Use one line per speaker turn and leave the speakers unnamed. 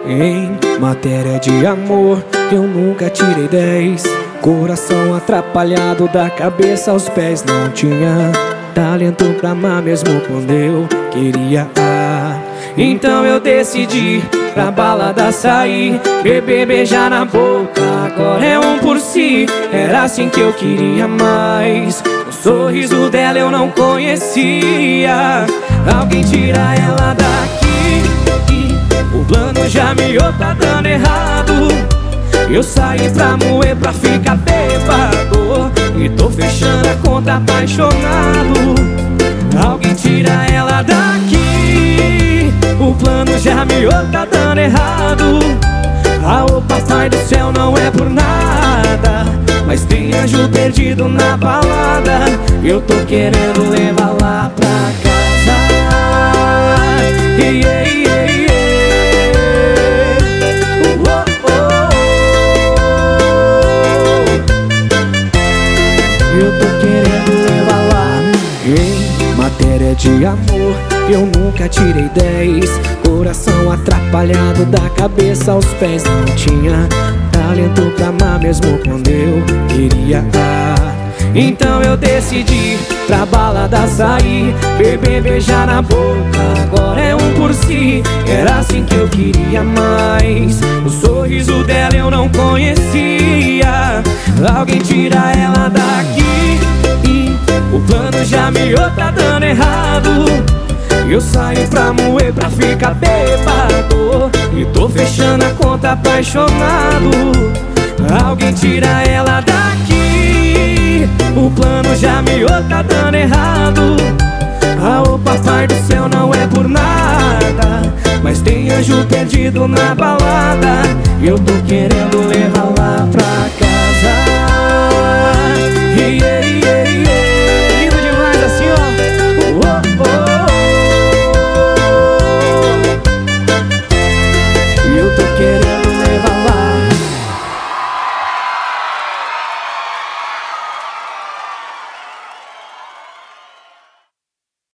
Em matéria de amor, eu nunca tirei 10. Coração atrapalhado da cabeça aos pés. Não tinha talento pra amar mesmo quando eu queria. Então eu decidi pra balada sair, beber, beijar na boca, agora é um por si. Era assim que eu queria mais. O sorriso dela eu não conhecia. Alguém tira ela daqui. O plano já miou, tá dando errado. Eu saí pra moer, pra ficar bêbado, e tô fechando a conta apaixonado. Alguém tira ela daqui. O plano já miou, tá dando errado. Ah, ô papai do céu, não é por nada, mas tem anjo perdido na balada. Eu tô querendo levar lá pra casa. Yeah, yeah, yeah. Eu tô querendo levar lá. Em matéria de amor, eu nunca tirei 10. Coração atrapalhado da cabeça aos pés. Não tinha talento pra amar mesmo quando eu queria. Então eu decidi pra balada sair, beber, beijar na boca, agora é um por si. Era assim que eu queria mais. O sorriso dela eu não conhecia. Alguém tira ela daqui. O plano já miou, tá dando errado. Eu saí pra moer, pra ficar bêbado, e tô fechando a conta apaixonado. Alguém tira ela daqui. O plano já miou, tá dando errado. Ah, ô papai do céu, não é por nada, mas tem anjo perdido na balada. Eu tô querendo levar lá pra